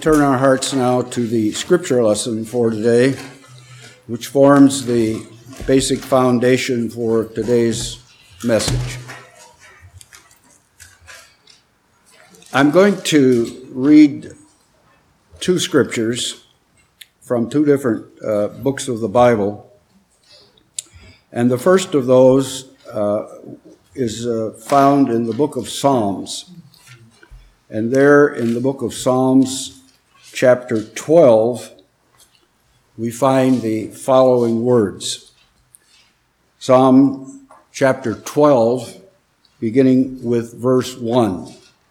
turn our hearts now to the scripture lesson for today, which forms the basic foundation for today's message. I'm going to read two scriptures from two different books of the Bible. And the first of those is found in the book of Psalms. And there in the book of Psalms, chapter 12, we find the following words. Psalm chapter 12, beginning with verse 1.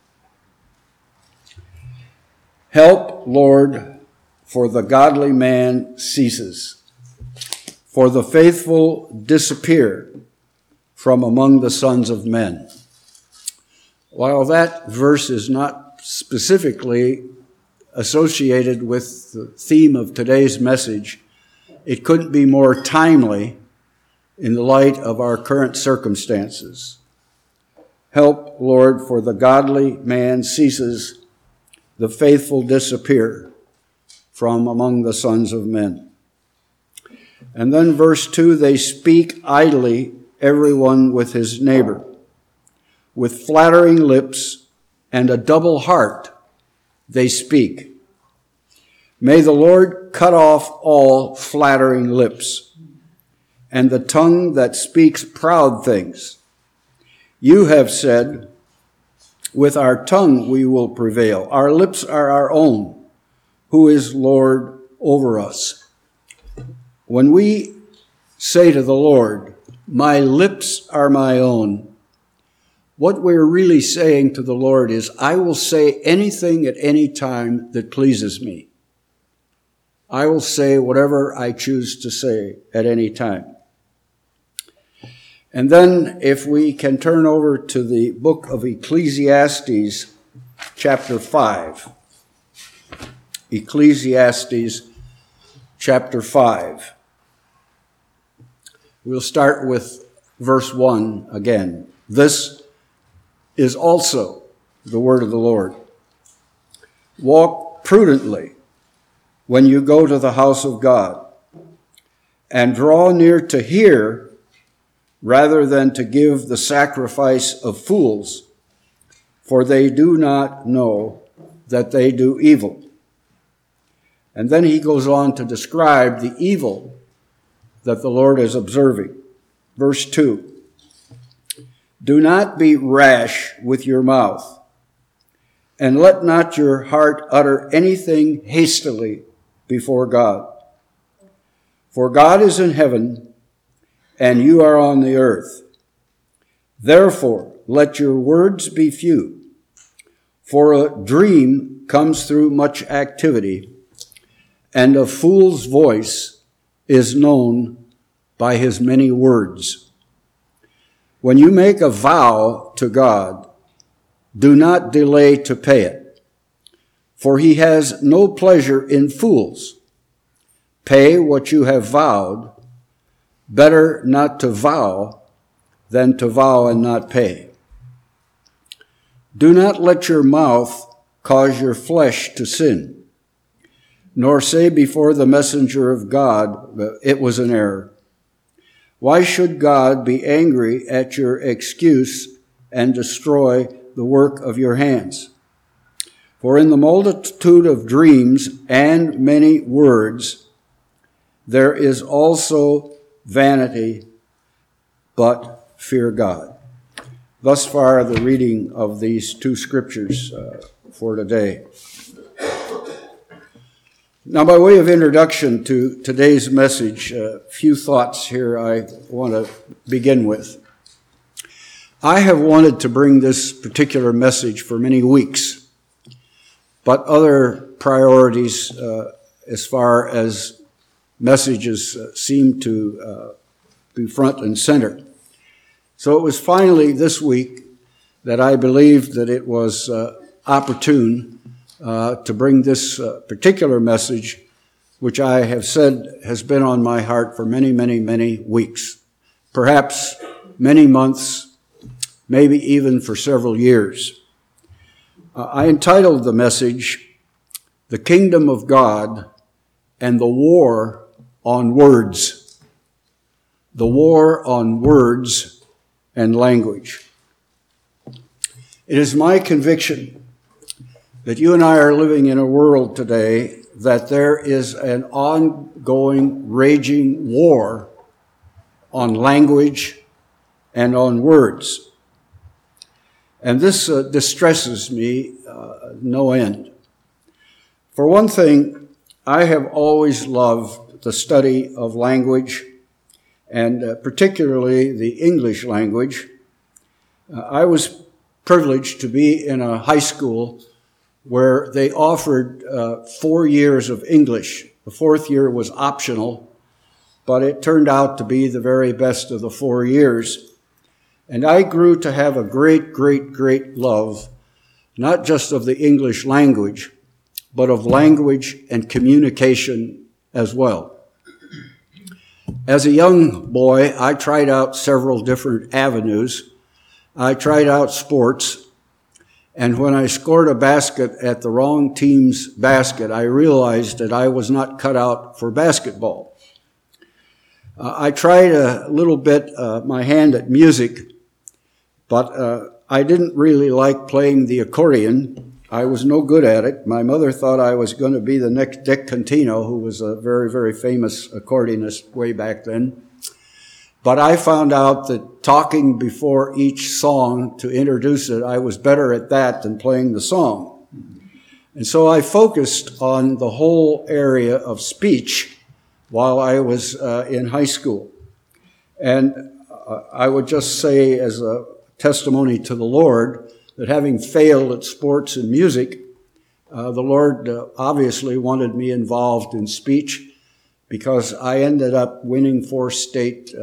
Help, Lord, for the godly man ceases, for the faithful disappear from among the sons of men. While that verse is not specifically associated with the theme of today's message, it couldn't be more timely in the light of our current circumstances. Help, Lord, for the godly man ceases, the faithful disappear from among the sons of men. And then verse 2, they speak idly, everyone with his neighbor. With flattering lips and a double heart they speak. May the Lord cut off all flattering lips and the tongue that speaks proud things. You have said, with our tongue we will prevail. Our lips are our own. Who is Lord over us? When we say to the Lord, my lips are my own, what we're really saying to the Lord is, I will say anything at any time that pleases me. I will say whatever I choose to say at any time. And then if we can turn over to the book of Ecclesiastes, chapter 5. Ecclesiastes, chapter 5. We'll start with verse 1 again. This is also the word of the Lord. Walk prudently when you go to the house of God, and draw near to hear rather than to give the sacrifice of fools, for they do not know that they do evil. And then he goes on to describe the evil that the Lord is observing. Verse 2. Do not be rash with your mouth, and let not your heart utter anything hastily before God. For God is in heaven, and you are on the earth. Therefore, let your words be few, for a dream comes through much activity, and a fool's voice is known by his many words. When you make a vow to God, do not delay to pay it, for he has no pleasure in fools. Pay what you have vowed. Better not to vow than to vow and not pay. Do not let your mouth cause your flesh to sin, nor say before the messenger of God, it was an error. Why should God be angry at your excuse and destroy the work of your hands? For in the multitude of dreams and many words, there is also vanity, but fear God. Thus far, the reading of these two scriptures for today. Now, by way of introduction to today's message, a few thoughts here I want to begin with. I have wanted to bring this particular message for many weeks, but other priorities as far as messages seem to be front and center. So it was finally this week that I believed that it was opportune to bring this particular message, which I have said has been on my heart for many, many, many weeks, perhaps many months, maybe even for several years. I entitled the message, the kingdom of God and the war on words. The war on words and language. It is my conviction that you and I are living in a world today that there is an ongoing, raging war on language and on words. And this distresses me no end. For one thing, I have always loved the study of language, and particularly the English language. I was privileged to be in a high school where they offered 4 years of English. The fourth year was optional, but it turned out to be the very best of the 4 years. And I grew to have a great, great, great love, not just of the English language, but of language and communication as well. As a young boy, I tried out several different avenues. I tried out sports. And when I scored a basket at the wrong team's basket, I realized that I was not cut out for basketball. I tried a little bit my hand at music, but I didn't really like playing the accordion. I was no good at it. My mother thought I was going to be the next Dick Contino, who was a very, very famous accordionist way back then. But I found out that talking before each song to introduce it, I was better at that than playing the song. And so I focused on the whole area of speech while I was in high school. And I would just say as a testimony to the Lord that having failed at sports and music, the Lord obviously wanted me involved in speech, because I ended up winning 4 state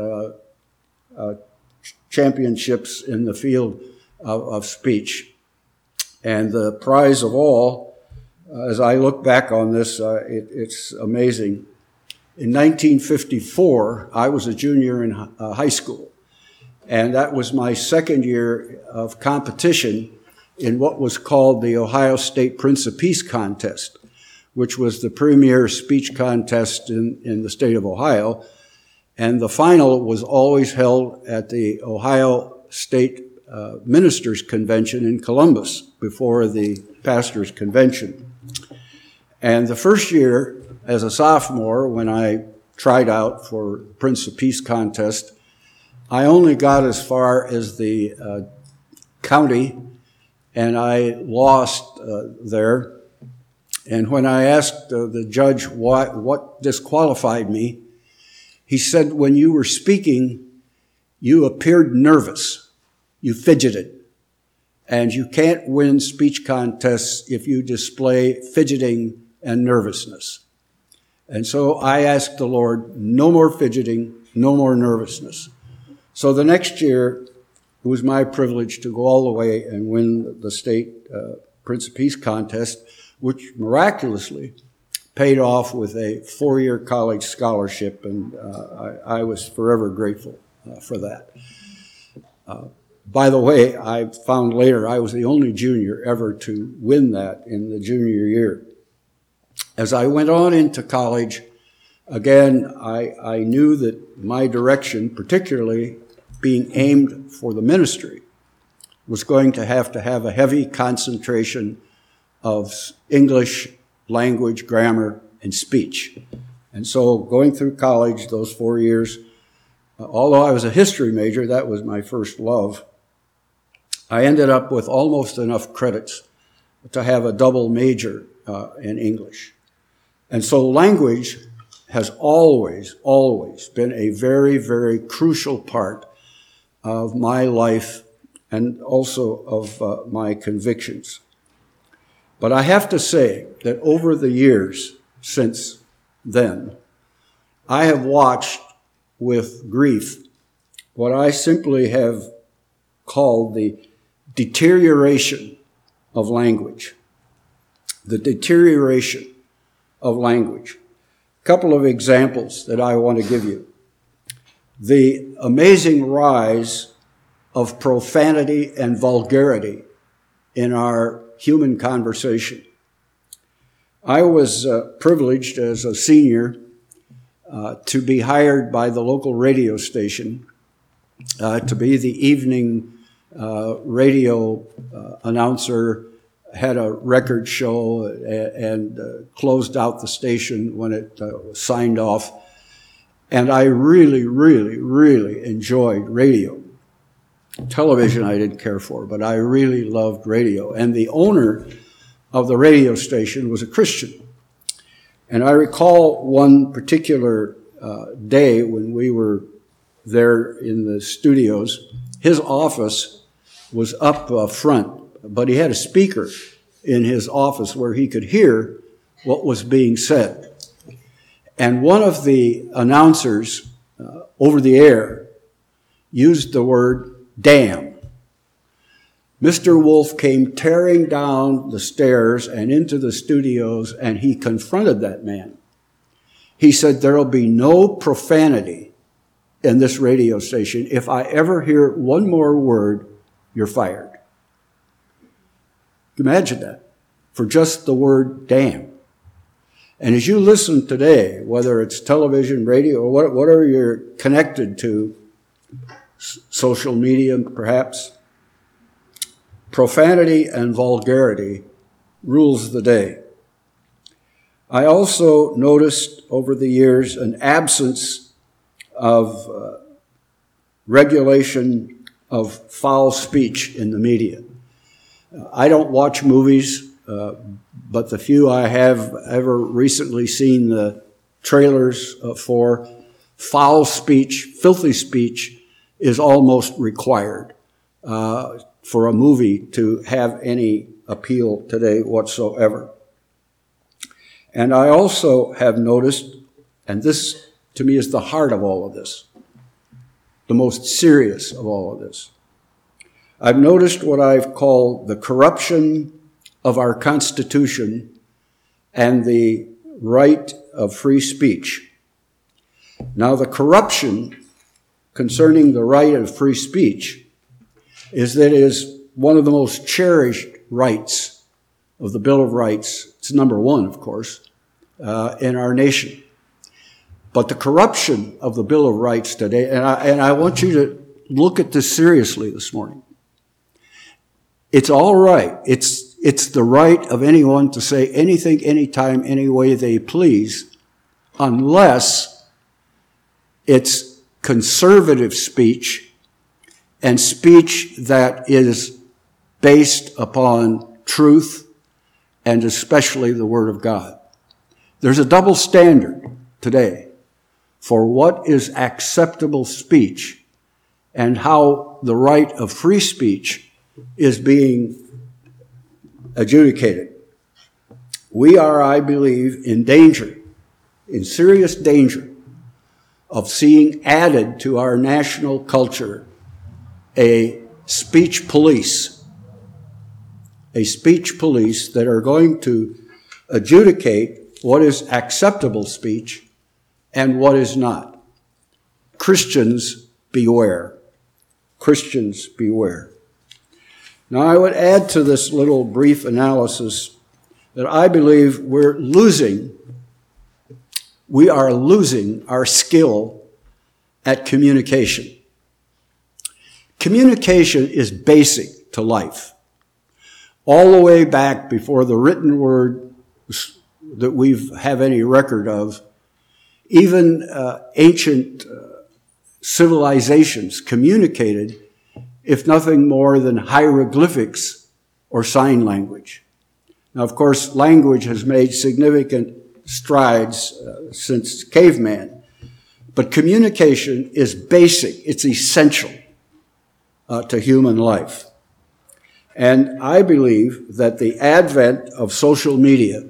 championships in the field of speech. And the prize of all, as I look back on this, it's amazing. In 1954, I was a junior in high school, and that was my second year of competition in what was called the Ohio State Prince of Peace Contest, which was the premier speech contest in the state of Ohio. And the final was always held at the Ohio State Ministers Convention in Columbus before the Pastors Convention. And the first year, as a sophomore, when I tried out for Prince of Peace contest, I only got as far as the county, and I lost there. And when I asked the judge what disqualified me, he said, when you were speaking, you appeared nervous. You fidgeted. And you can't win speech contests if you display fidgeting and nervousness. And so I asked the Lord, no more fidgeting, no more nervousness. So the next year, it was my privilege to go all the way and win the state Prince of Peace contest, which miraculously paid off with a 4-year college scholarship, and I was forever grateful for that. By the way, I found later I was the only junior ever to win that in the junior year. As I went on into college, again, I knew that my direction, particularly being aimed for the ministry, was going to have a heavy concentration of English language, grammar, and speech. And so going through college, those 4 years, although I was a history major, that was my first love, I ended up with almost enough credits to have a double major in English. And so language has always, always been a very, very crucial part of my life and also of my convictions. But I have to say that over the years since then, I have watched with grief what I simply have called the deterioration of language. The deterioration of language. A couple of examples that I want to give you. The amazing rise of profanity and vulgarity in our human conversation. I was privileged as a senior to be hired by the local radio station to be the evening radio announcer, had a record show and closed out the station when it signed off. And I really, really, really enjoyed radio. Television I didn't care for, but I really loved radio. And the owner of the radio station was a Christian. And I recall one particular day when we were there in the studios. His office was up front, but he had a speaker in his office where he could hear what was being said. And one of the announcers over the air used the word damn. Mr. Wolf came tearing down the stairs and into the studios, and he confronted that man. He said, "There'll be no profanity in this radio station. If I ever hear one more word, you're fired." Imagine that, for just the word damn. And as you listen today, whether it's television, radio, or whatever you're connected to, social media perhaps, profanity and vulgarity rules the day. I also noticed over the years an absence of regulation of foul speech in the media. I don't watch movies, but the few I have ever recently seen the trailers for, foul speech, filthy speech is almost required for a movie to have any appeal today whatsoever. And I also have noticed, and this to me is the heart of all of this, the most serious of all of this, I've noticed what I've called the corruption of our Constitution and the right of free speech. Now, the corruption concerning the right of free speech is that it is one of the most cherished rights of the Bill of Rights. It's number one, of course, in our nation. But the corruption of the Bill of Rights today, and I want you to look at this seriously this morning. It's all right. It's the right of anyone to say anything, anytime, any way they please, unless it's conservative speech and speech that is based upon truth and especially the Word of God. There's a double standard today for what is acceptable speech and how the right of free speech is being adjudicated. We are, I believe, in danger, in serious danger of seeing added to our national culture a speech police that are going to adjudicate what is acceptable speech and what is not. Christians, beware. Christians, beware. Now, I would add to this little brief analysis that I believe we are losing our skill at communication. Communication is basic to life. All the way back before the written word that we have any record of, even ancient civilizations communicated, if nothing more than hieroglyphics or sign language. Now, of course, language has made significant strides since caveman, but communication is basic, it's essential to human life. And I believe that the advent of social media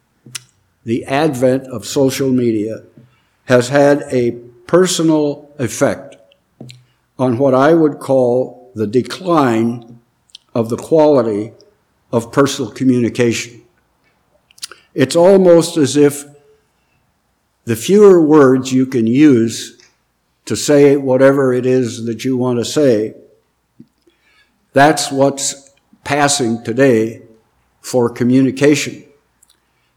has had a personal effect on what I would call the decline of the quality of personal communication. It's almost as if the fewer words you can use to say whatever it is that you want to say, that's what's passing today for communication.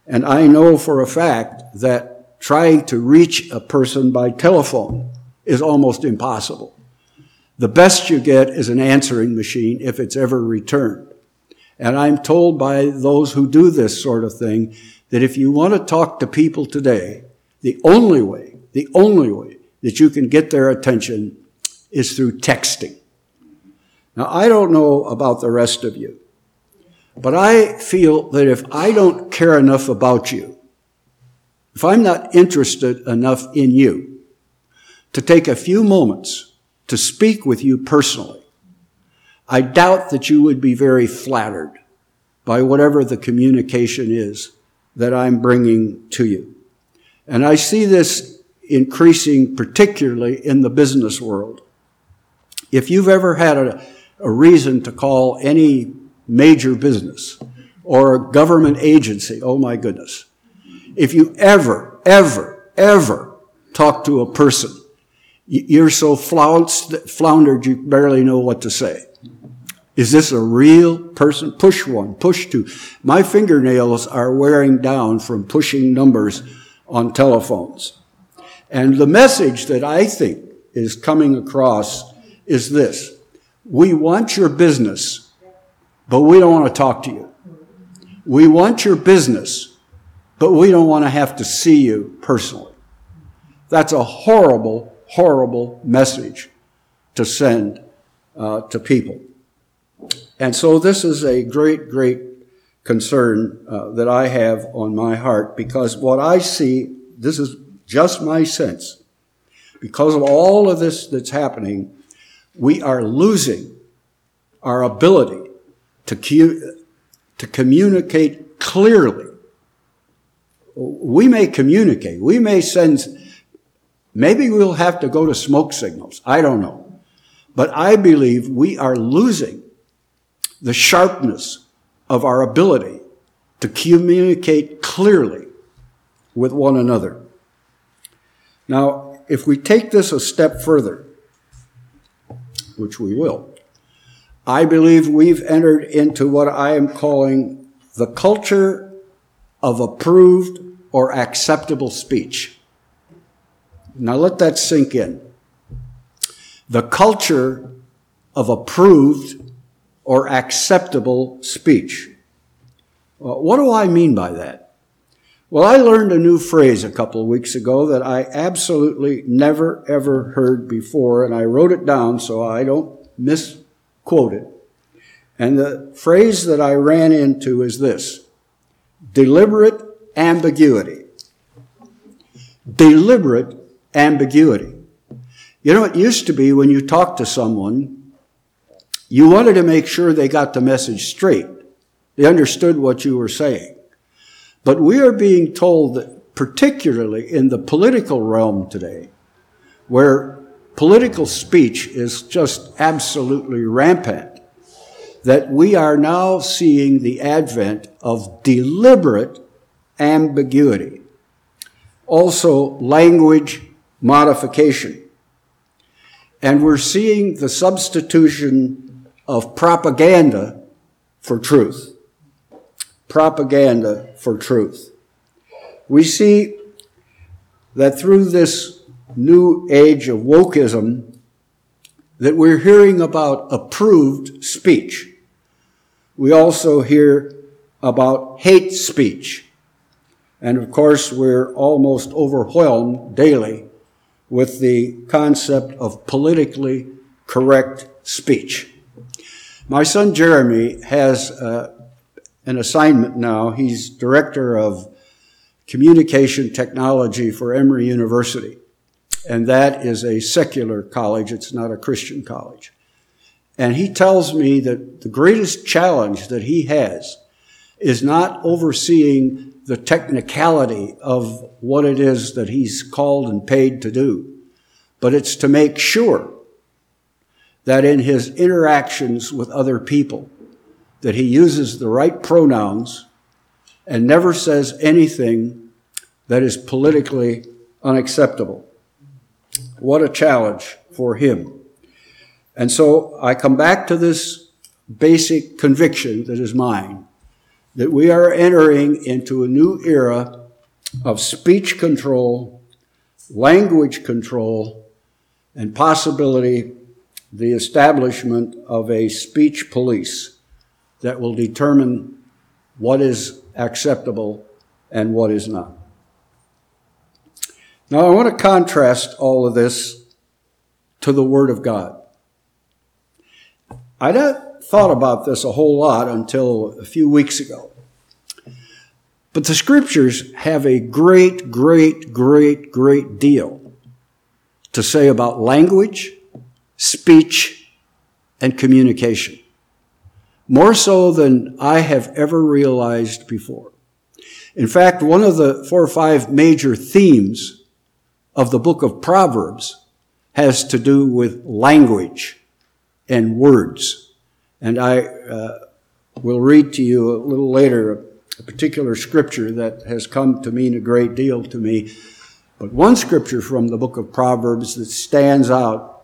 And I know for a fact that trying to reach a person by telephone is almost impossible. The best you get is an answering machine if it's ever returned. And I'm told by those who do this sort of thing that if you want to talk to people today, the only way that you can get their attention is through texting. Now, I don't know about the rest of you, but I feel that if I don't care enough about you, if I'm not interested enough in you to take a few moments to speak with you personally, I doubt that you would be very flattered by whatever the communication is that I'm bringing to you. And I see this increasing particularly in the business world. If you've ever had a reason to call any major business or a government agency, oh my goodness, if you ever talk to a person, you're so floundered you barely know what to say. Is this a real person? Push one, push two. My fingernails are wearing down from pushing numbers on telephones. And the message that I think is coming across is this. We want your business, but we don't want to talk to you. We want your business, but we don't want to have to see you personally. That's a horrible, horrible message to send to people. And so this is a great, great concern that I have on my heart, because what I see, this is just my sense, because of all of this that's happening, we are losing our ability to communicate clearly. We may communicate. We may send, maybe we'll have to go to smoke signals. I don't know. But I believe we are losing the sharpness of our ability to communicate clearly with one another. Now, if we take this a step further, which we will, I believe we've entered into what I am calling the culture of approved or acceptable speech. Now let that sink in. The culture of approved or acceptable speech. Well, what do I mean by that? Well, I learned a new phrase a couple of weeks ago that I absolutely never, ever heard before, and I wrote it down so I don't misquote it. And the phrase that I ran into is this: deliberate ambiguity. Deliberate ambiguity. You know, it used to be when you talked to someone, you wanted to make sure they got the message straight. They understood what you were saying. But we are being told that, particularly in the political realm today, where political speech is just absolutely rampant, that we are now seeing the advent of deliberate ambiguity. Also, language modification. And we're seeing the substitution of propaganda for truth. Propaganda for truth. We see that through this new age of wokeism, that we're hearing about approved speech. We also hear about hate speech. And of course, we're almost overwhelmed daily with the concept of politically correct speech. My son Jeremy has an assignment now. He's director of communication technology for Emory University. And that is a secular college. It's not a Christian college. And he tells me that the greatest challenge that he has is not overseeing the technicality of what it is that he's called and paid to do, but it's to make sure that in his interactions with other people, that he uses the right pronouns and never says anything that is politically unacceptable. What a challenge for him. And so I come back to this basic conviction that is mine, that we are entering into a new era of speech control, language control, and possibility the establishment of a speech police that will determine what is acceptable and what is not. Now, I want to contrast all of this to the Word of God. I hadn't thought about this a whole lot until a few weeks ago. But the Scriptures have a great, great, great, great deal to say about language, speech, and communication. More so than I have ever realized before. In fact, one of the 4 or 5 major themes of the book of Proverbs has to do with language and words. And I will read to you a little later a particular scripture that has come to mean a great deal to me. But one scripture from the book of Proverbs that stands out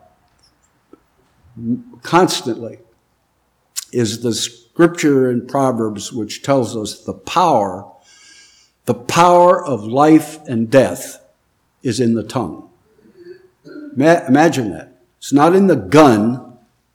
constantly is the scripture in Proverbs which tells us the power of life and death is in the tongue. Imagine that. It's not in the gun,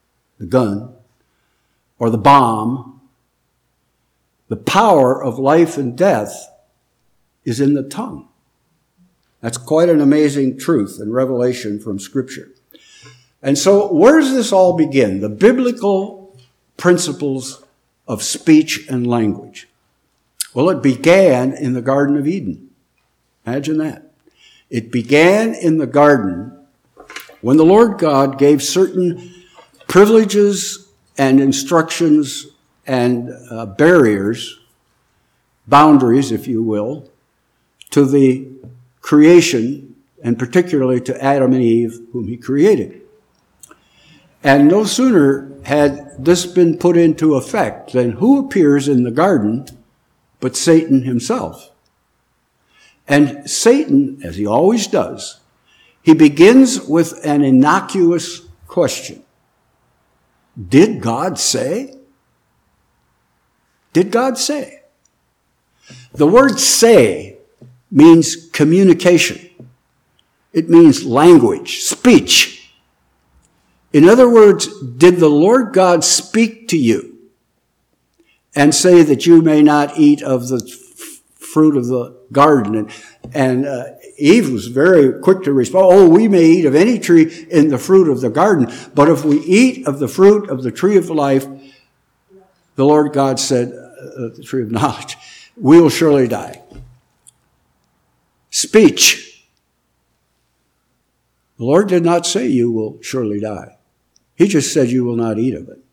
or the bomb. The power of life and death is in the tongue. That's quite an amazing truth and revelation from Scripture. And so where does this all begin? The biblical principles of speech and language. Well, it began in the Garden of Eden. Imagine that. It began in the garden when the Lord God gave certain privileges and instructions and barriers, boundaries, if you will, to the creation, and particularly to Adam and Eve, whom he created. And no sooner had this been put into effect than who appears in the garden but Satan himself. And Satan, as he always does, he begins with an innocuous question. Did God say? Did God say? The word say means communication. It means language, speech. In other words, did the Lord God speak to you and say that you may not eat of the fruit of the garden? And Eve was very quick to respond, oh, we may eat of any tree in the fruit of the garden, but if we eat of the fruit of the tree of life, the Lord God said, the tree of knowledge, we will surely die. Speech. The Lord did not say you will surely die. He just said you will not eat of it.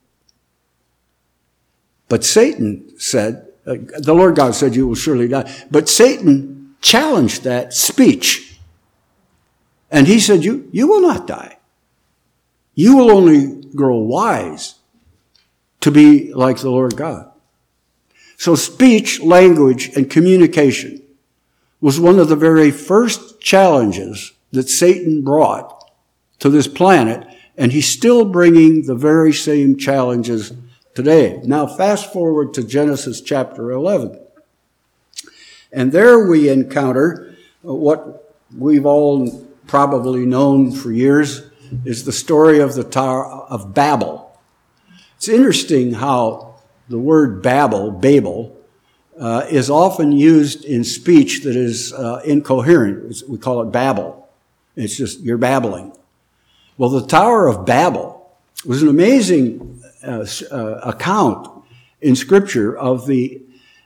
But Satan said, the Lord God said you will surely die. But Satan challenged that speech. And he said, you will not die. You will only grow wise to be like the Lord God. So speech, language, and communication was one of the very first challenges that Satan brought to this planet, and he's still bringing the very same challenges today. Now fast forward to Genesis chapter 11. And there we encounter what we've all probably known for years is the story of the Tower of Babel. It's interesting how the word Babel, is often used in speech that is incoherent. We call it babble. It's just, you're babbling. Well, the Tower of Babel was an amazing account in Scripture of the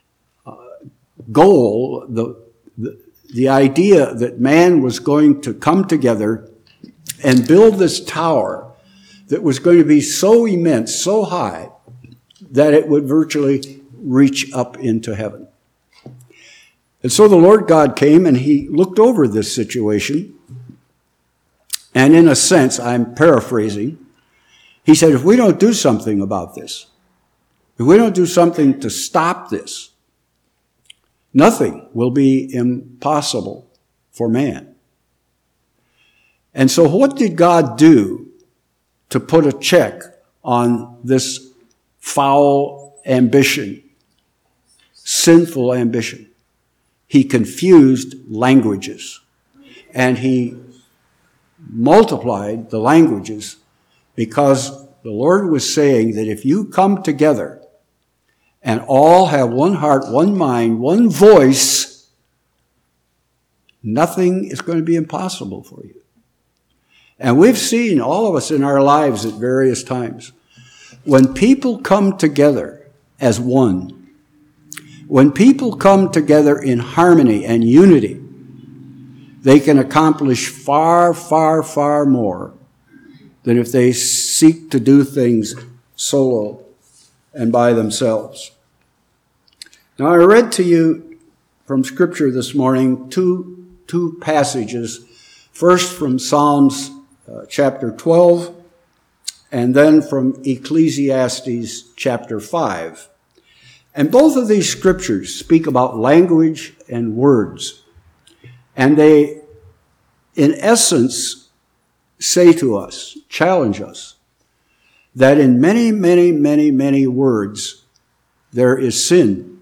goal, the idea that man was going to come together and build this tower that was going to be so immense, so high, that it would virtually reach up into heaven. And so the Lord God came and he looked over this situation. And in a sense, I'm paraphrasing, he said, if we don't do something about this, if we don't do something to stop this, nothing will be impossible for man. And so what did God do to put a check on this foul ambition sinful ambition. He confused languages, and he multiplied the languages because the Lord was saying that if you come together and all have one heart, one mind, one voice, nothing is going to be impossible for you. And we've seen, all of us in our lives at various times, when people come together as one, when people come together in harmony and unity, they can accomplish far, far, far more than if they seek to do things solo and by themselves. Now, I read to you from Scripture this morning two passages, first from Psalms chapter 12, and then from Ecclesiastes chapter 5. And both of these scriptures speak about language and words. And they, in essence, say to us, challenge us, that in many, many, many, many words, there is sin.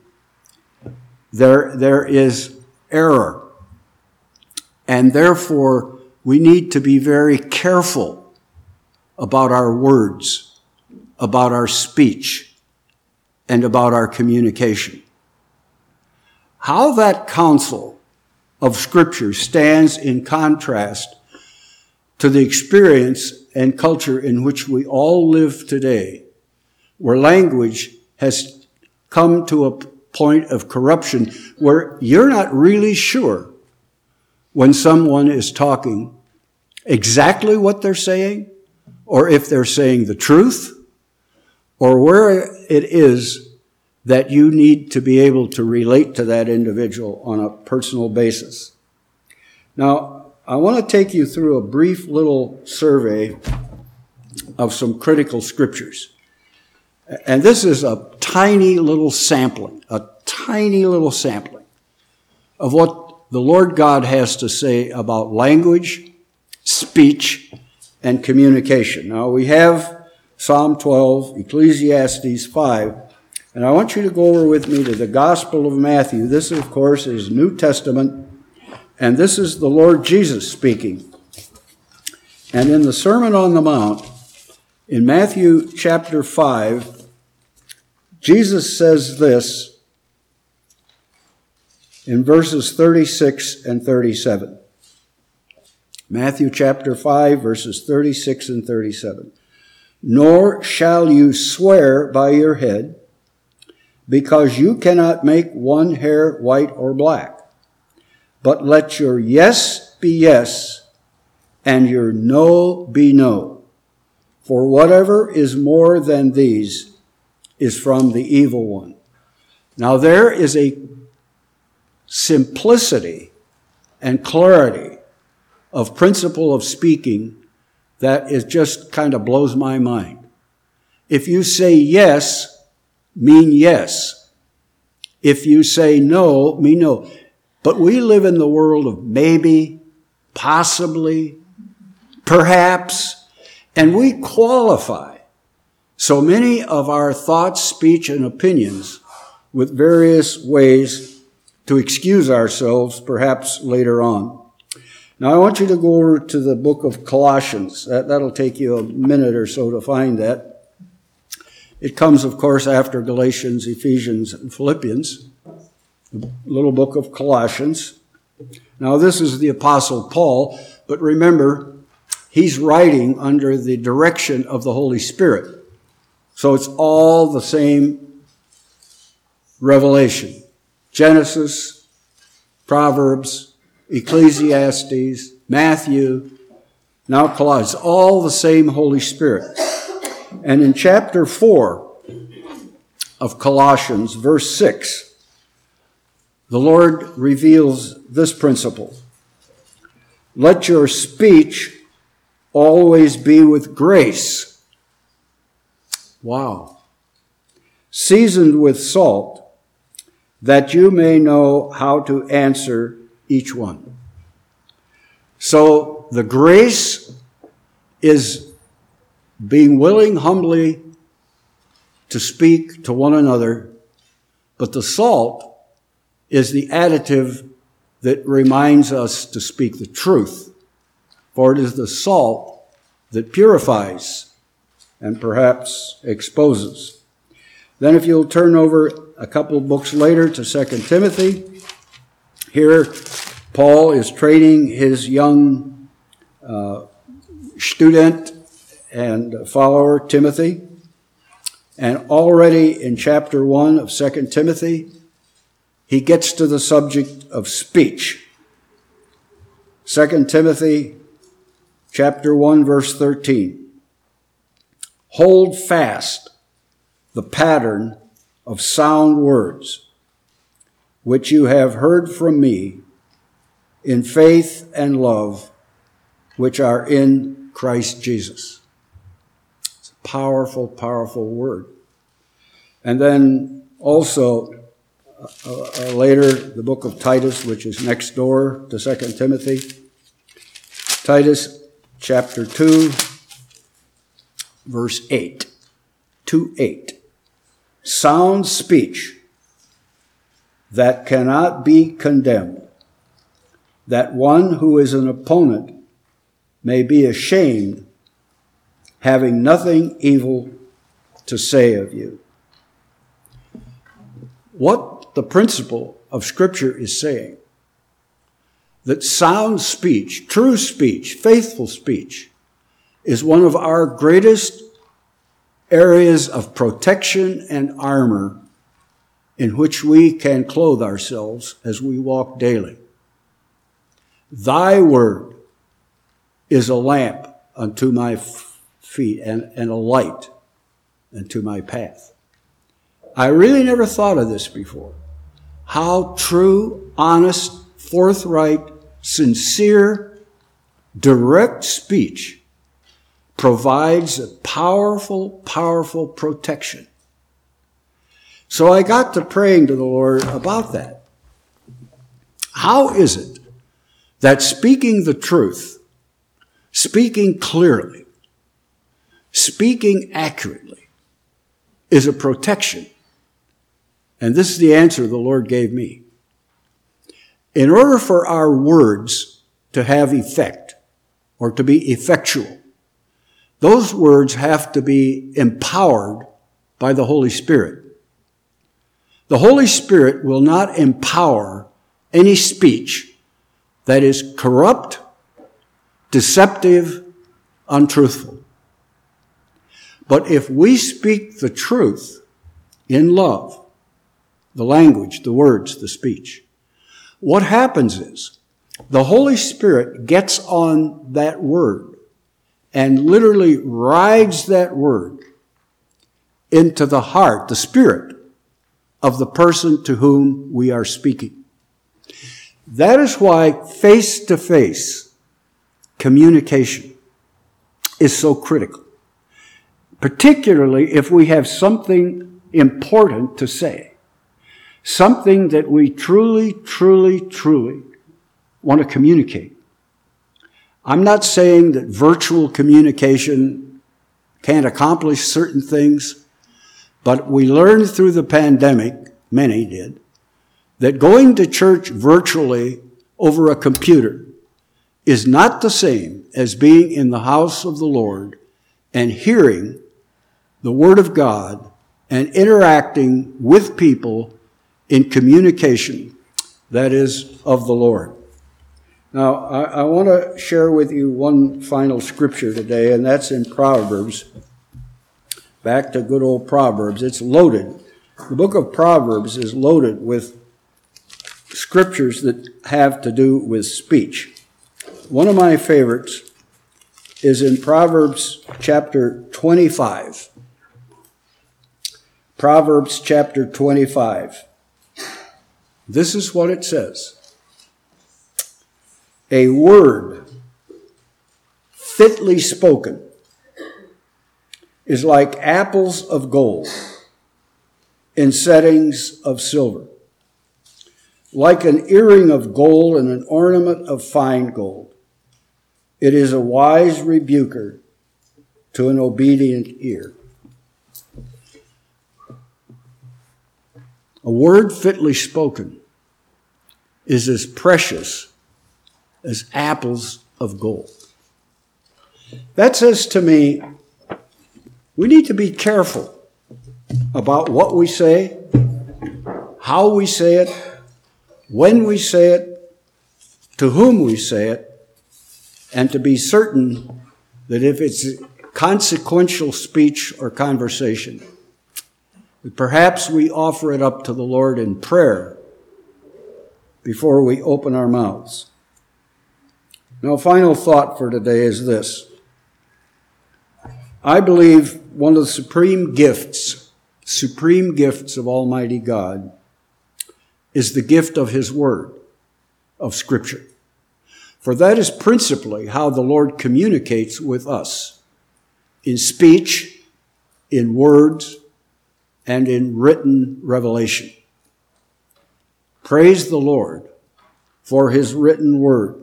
There is error. And therefore, we need to be very careful about our words, about our speech, and about our communication. How that counsel of Scripture stands in contrast to the experience and culture in which we all live today, where language has come to a point of corruption where you're not really sure when someone is talking exactly what they're saying, or if they're saying the truth, or where it is that you need to be able to relate to that individual on a personal basis. Now, I want to take you through a brief little survey of some critical scriptures. And this is a tiny little sampling of what the Lord God has to say about language, speech, and communication. Now, we have Psalm 12, Ecclesiastes 5, and I want you to go over with me to the Gospel of Matthew. This, of course, is New Testament, and this is the Lord Jesus speaking. And in the Sermon on the Mount, in Matthew chapter 5, Jesus says this in verses 36 and 37. Matthew chapter 5, verses 36 and 37. Nor shall you swear by your head, because you cannot make one hair white or black. But let your yes be yes, and your no be no. For whatever is more than these is from the evil one. Now there is a simplicity and clarity of principle of speaking that is just kind of blows my mind. If you say yes, mean yes. If you say no, mean no. But we live in the world of maybe, possibly, perhaps, and we qualify so many of our thoughts, speech, and opinions with various ways to excuse ourselves, perhaps later on. Now, I want you to go over to the book of Colossians. That'll take you a minute or so to find that. It comes, of course, after Galatians, Ephesians, and Philippians, the little book of Colossians. Now, this is the Apostle Paul, but remember, he's writing under the direction of the Holy Spirit. So it's all the same revelation. Genesis, Proverbs, Ecclesiastes, Matthew, now Colossians, all the same Holy Spirit. And in chapter 4 of Colossians, verse 6, the Lord reveals this principle. Let your speech always be with grace. Wow. Seasoned with salt, that you may know how to answer each one. So the grace is being willing humbly to speak to one another But the salt is the additive that reminds us to speak the truth. For it is the salt that purifies and perhaps exposes. Then if you'll turn over a couple of books later to 2 Timothy, here Paul is training his young student and follower Timothy. And already in chapter 1 of 2 Timothy, he gets to the subject of speech. 2 Timothy chapter 1, verse 13. Hold fast the pattern of sound words, which you have heard from me in faith and love, which are in Christ Jesus. It's a powerful, powerful word. And then also later, the book of Titus, which is next door to 2 Timothy. Titus chapter 2, verse 8. 2:8. Sound speech that cannot be condemned, that one who is an opponent may be ashamed, having nothing evil to say of you. What the principle of Scripture is saying, that sound speech, true speech, faithful speech, is one of our greatest areas of protection and armor in which we can clothe ourselves as we walk daily. Thy word is a lamp unto my feet and a light unto my path. I really never thought of this before. How true, honest, forthright, sincere, direct speech provides a powerful, powerful protection. So I got to praying to the Lord about that. How is it that speaking the truth, speaking clearly, speaking accurately is a protection? And this is the answer the Lord gave me. In order for our words to have effect or to be effectual, those words have to be empowered by the Holy Spirit. The Holy Spirit will not empower any speech that is corrupt, deceptive, untruthful. But if we speak the truth in love, the language, the words, the speech, what happens is the Holy Spirit gets on that word and literally rides that word into the heart, the spirit of the person to whom we are speaking. That is why face-to-face communication is so critical, particularly if we have something important to say, something that we truly, truly, truly want to communicate. I'm not saying that virtual communication can't accomplish certain things, but we learned through the pandemic, many did, that going to church virtually over a computer is not the same as being in the house of the Lord and hearing the Word of God and interacting with people in communication that is of the Lord. Now, I want to share with you one final scripture today, and that's in Proverbs. Back to good old Proverbs. It's loaded. The book of Proverbs is loaded with scriptures that have to do with speech. One of my favorites is in Proverbs chapter 25. Proverbs chapter 25. This is what it says. A word fitly spoken is like apples of gold in settings of silver, like an earring of gold and an ornament of fine gold. It is a wise rebuker to an obedient ear. A word fitly spoken is as precious as apples of gold. That says to me, we need to be careful about what we say, how we say it, when we say it, to whom we say it, and to be certain that if it's consequential speech or conversation, that perhaps we offer it up to the Lord in prayer before we open our mouths. Now, a final thought for today is this. I believe one of the supreme gifts of Almighty God is the gift of His Word, of Scripture. For that is principally how the Lord communicates with us, in speech, in words, and in written revelation. Praise the Lord for His written Word.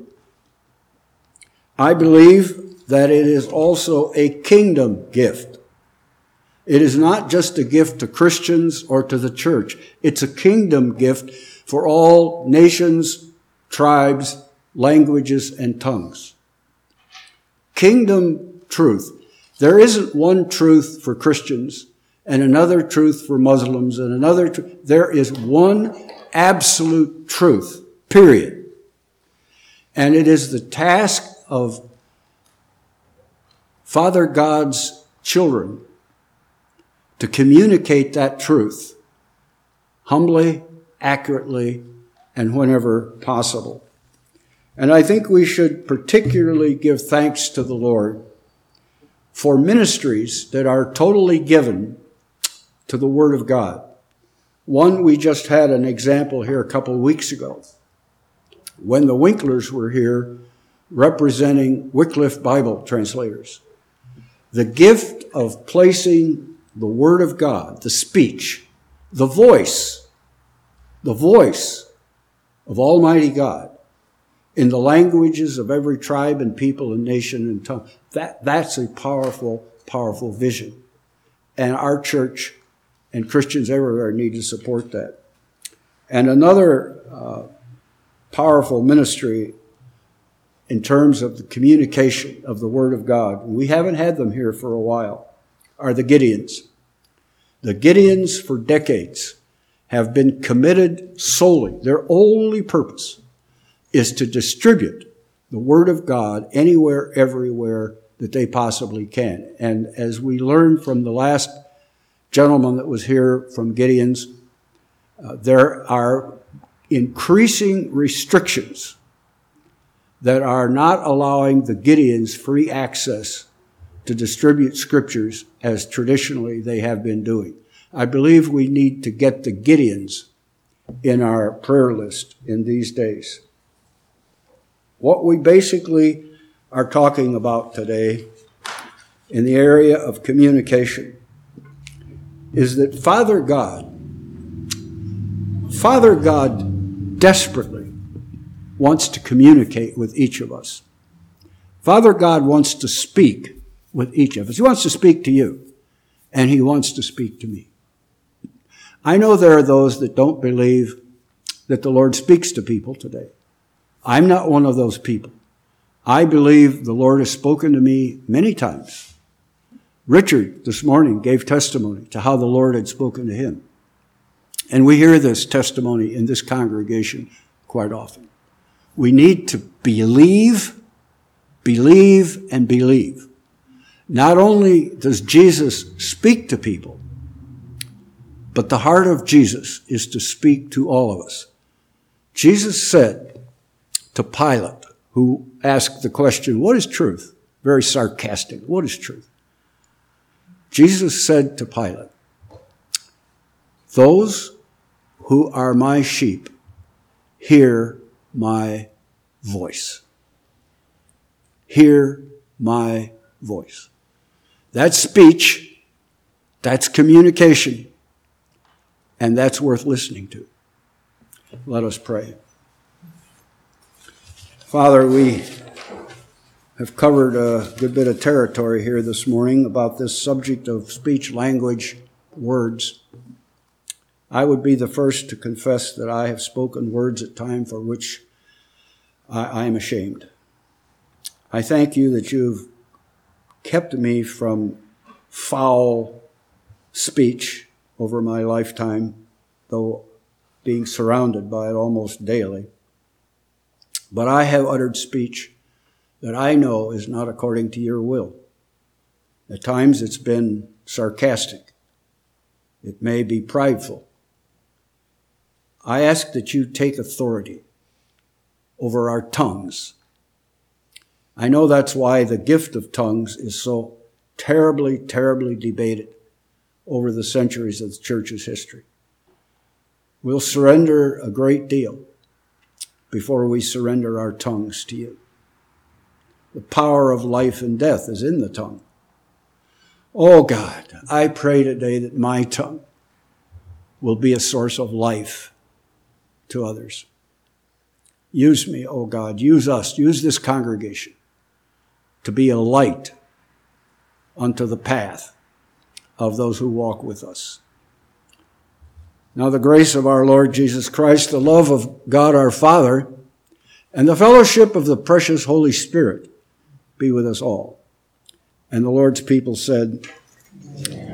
I believe that it is also a kingdom gift. It is not just a gift to Christians or to the church. It's a kingdom gift for all nations, tribes, languages, and tongues. Kingdom truth. There isn't one truth for Christians and another truth for Muslims and another truth. There is one absolute truth, period. And it is the task of Father God's children to communicate that truth humbly, accurately, and whenever possible. And I think we should particularly give thanks to the Lord for ministries that are totally given to the Word of God. One, we just had an example here a couple of weeks ago when the Winklers were here representing Wycliffe Bible translators. The gift of placing the Word of God, the speech, the voice of Almighty God in the languages of every tribe and people and nation and tongue. That's a powerful, powerful vision. And our church and Christians everywhere need to support that. And another powerful ministry in terms of the communication of the Word of God, and we haven't had them here for a while, are the Gideons. The Gideons for decades have been committed solely. Their only purpose is to distribute the Word of God anywhere, everywhere that they possibly can. And as we learned from the last gentleman that was here from Gideon's, there are increasing restrictions that are not allowing the Gideons free access to distribute scriptures as traditionally they have been doing. I believe we need to get the Gideons in our prayer list in these days. What we basically are talking about today in the area of communication is that Father God desperately wants to communicate with each of us. Father God wants to speak with each of us. He wants to speak to you, and He wants to speak to me. I know there are those that don't believe that the Lord speaks to people today. I'm not one of those people. I believe the Lord has spoken to me many times. Richard this morning gave testimony to how the Lord had spoken to him. And we hear this testimony in this congregation quite often. We need to believe, and believe. Not only does Jesus speak to people, but the heart of Jesus is to speak to all of us. Jesus said to Pilate, who asked the question, what is truth? Very sarcastic. What is truth? Jesus said to Pilate, those who are my sheep hear my voice. Hear my voice. That's speech, that's communication, and that's worth listening to. Let us pray. Father, we have covered a good bit of territory here this morning about this subject of speech, language, words. I would be the first to confess that I have spoken words at times for which I am ashamed. I thank you that you've kept me from foul speech over my lifetime, though being surrounded by it almost daily. But I have uttered speech that I know is not according to your will. At times it's been sarcastic. It may be prideful. I ask that you take authority over our tongues. I know that's why the gift of tongues is so terribly, terribly debated over the centuries of the church's history. We'll surrender a great deal before we surrender our tongues to you. The power of life and death is in the tongue. Oh God, I pray today that my tongue will be a source of life to others. Use me, oh God, use us, use this congregation to be a light unto the path of those who walk with us. Now the grace of our Lord Jesus Christ, the love of God our Father, and the fellowship of the precious Holy Spirit be with us all. And the Lord's people said, Amen.